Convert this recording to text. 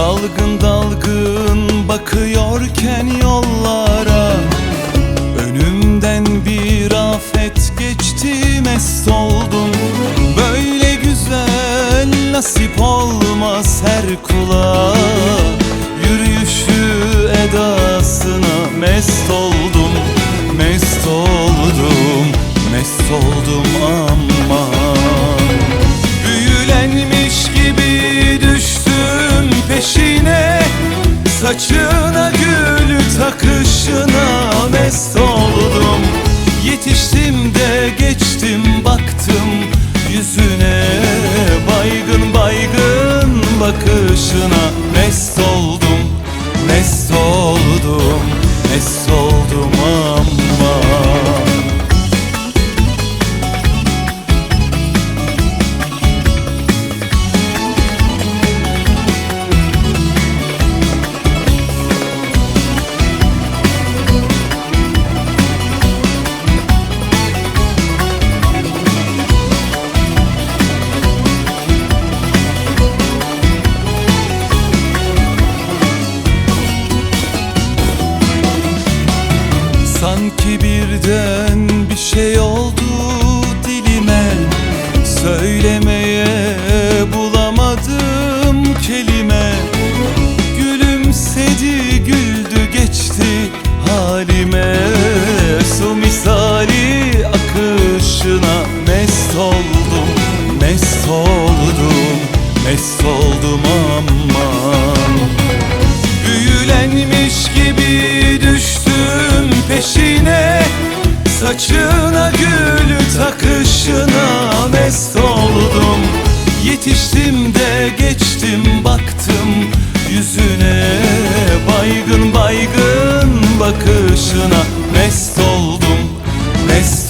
Dalgın dalgın bakıyorken yollara, önümden bir afet geçti, mest oldum. Böyle güzel nasip olmaz her kula, yürüyüşü edasına mest oldum. Mest oldum, mest oldum aman. Büyülenmiş gibi düştüm peşine, saçına gül takışına mest oldum. Yetiştim de geçtim baktım yüzüne, baygın baygın bakışına mest oldum. Mest oldum, mest oldum aman. Sanki birden bir şey oldu dilime, söylemeye bulamadım kelime. Gülümsedi güldü geçti halime, su misali akışına mest oldum. Mest oldum, mest oldum aman. Büyülenmiş gibi düştüm peşine, saçına gül takışına mest oldum. Yetiştim de geçtim baktım yüzüne, baygın baygın bakışına mest oldum. Mest